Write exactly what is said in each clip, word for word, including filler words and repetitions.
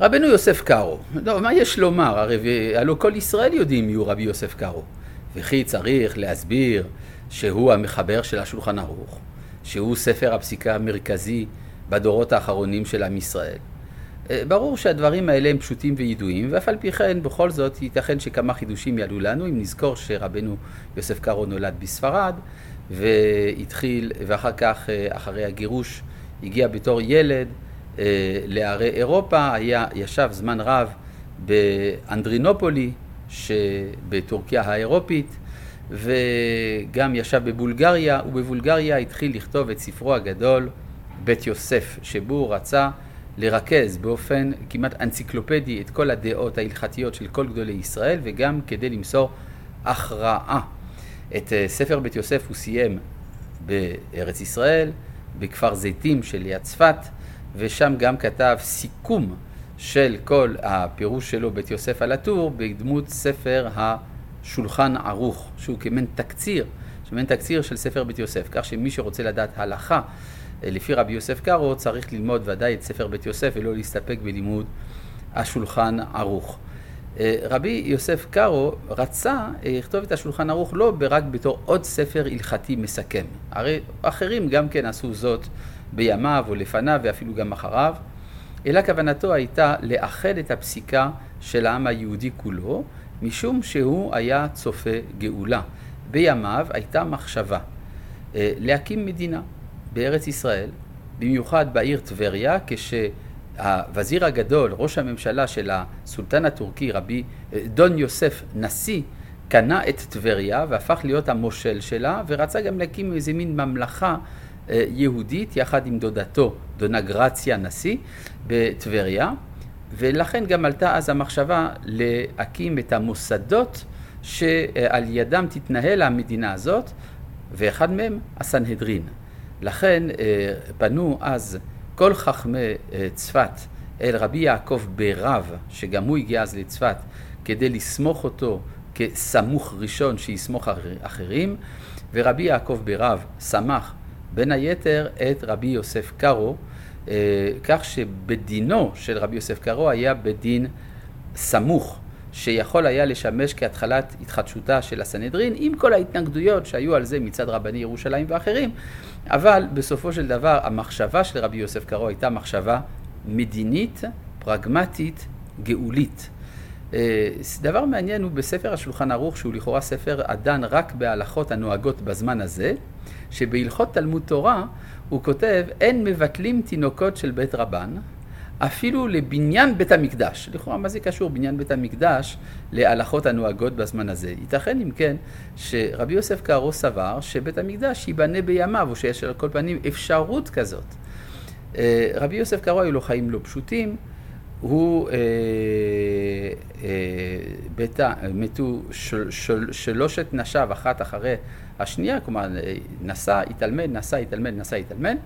רבנו יוסף קארו, לא, מה יש לומר? הרי הלא כל ישראל יודעים מי הוא רבי יוסף קארו. וכי צריך להסביר שהוא המחבר של השולחן ערוך, שהוא ספר הפסיקה המרכזי בדורות האחרונים של עם ישראל. ברור שהדברים האלה הם פשוטים וידועים, ואף על פי כן בכל זאת ייתכן שכמה חידושים יעלו לנו, אם נזכור שרבנו יוסף קארו נולד בספרד, והתחיל, ואחר כך אחרי הגירוש הגיע בתור ילד לערי אירופה, היה, ישב זמן רב באנדרינופולי שבטורקיה האירופית, וגם ישב בבולגריה, ובבולגריה התחיל לכתוב את ספרו הגדול בית יוסף, שבו הוא רצה לרכז באופן כמעט אנציקלופדי את כל הדעות ההלכתיות של כל גדולי ישראל, וגם כדי למסור הכרעה. את ספר בית יוסף הוא סיים בארץ ישראל, בכפר זיתים שליד צפת, ושם גם כתב סיכום של כל הפירוש שלו בית יוסף על הטור בדמות ספר השולחן ערוך, שהוא כמין תקציר, שמין תקציר של ספר בית יוסף, כך שמי שרוצה לדעת הלכה לפי רבי יוסף קארו צריך ללמוד ודאי את ספר בית יוסף ולא להסתפק בלימוד השולחן ערוך. רבי יוסף קארו רצה לכתוב את השולחן ערוך לא רק בתור עוד ספר הלכתי מסכם, הרי אחרים גם כן עשו זאת בימיו או לפניו ואפילו גם אחריו, אלא כוונתו הייתה לאחד את הפסיקה של העם היהודי כולו, משום שהוא היה צופה גאולה. בימיו הייתה מחשבה להקים מדינה בארץ ישראל, במיוחד בעיר טבריה, כשהווזיר הגדול, ראש הממשלה של הסולטן הטורקי, רבי דון יוסף נשיא, קנה את טבריה והפך להיות המושל שלה, ורצה גם להקים איזה מין ממלכה יהודית יחד עם דודתו, דונה גרציה נשיא, בטבריה, ולכן גם עלתה אז המחשבה להקים את המוסדות שעל ידם תתנהל המדינה הזאת, ואחד מהם הסנהדרין. לכן פנו אז כל חכמי צפת אל רבי יעקב ברב, שגם הוא הגיע אז לצפת, כדי לסמוך אותו כסמוך ראשון שיסמוך אחרים, ורבי יעקב ברב סמך בין היתר את רבי יוסף קארו, כך שבדינו של רבי יוסף קארו היה בדין סמוך, שיכול היה לשמש כהתחלת התחדשותה של הסנהדרין, עם כל ההתנגדויות שהיו על זה מצד רבני ירושלים ואחרים, אבל בסופו של דבר המחשבה של רבי יוסף קארו הייתה מחשבה מדינית, פרגמטית, גאולית. דבר מעניין הוא בספר השולחן ערוך, שהוא לכאורה ספר הדן רק בהלכות הנוהגות בזמן הזה, שבהלכות תלמוד תורה הוא כותב, אין מבטלים תינוקות של בית רבן, אפילו לבניין בית המקדש. לכאורה, מה זה קשור בניין בית המקדש להלכות הנוהגות בזמן הזה? ייתכן אם כן שרבי יוסף קארו סבר שבית המקדש ייבנה בימיו, או שיש על כל פנים אפשרות כזאת. רבי יוסף קארו היו לו חיים לא פשוטים, הוא אה, אה, ביתה, מתו של, של, שלושת נשיו אחת אחרי השנייה, כלומר נסע, התלמד, נסע, התלמד, נסע, התלמד,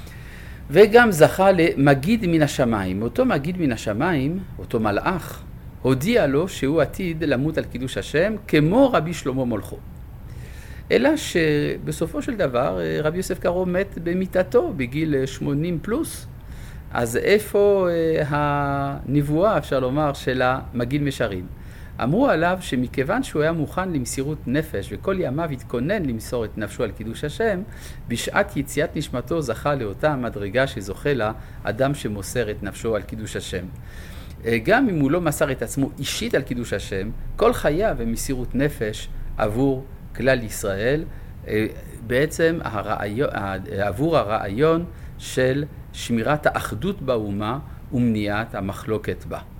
וגם זכה למגיד מן השמיים. אותו מגיד מן השמיים, אותו מלאך, הודיע לו שהוא עתיד למות על קידוש השם, כמו רבי שלמה מולכו. אלא שבסופו של דבר רבי יוסף קארו מת במיטתו בגיל שמונים פלוס, אז איפה הנבואה, אפשר לומר, של המגיד משרים? אמרו עליו שמכיוון שהוא היה מוכן למסירות נפש וכל ימיו התכונן למסור את נפשו על קידוש השם, בשעת יציאת נשמתו זכה לאותה מדרגה שזוכה לה אדם שמוסר את נפשו על קידוש השם. גם אם הוא לא מסר את עצמו אישית על קידוש השם, כל חייו ומסירות נפש עבור כלל ישראל, בעצם הרעיון, עבור הרעיון של שמירת האחדות באומה ומניעת המחלוקת בה.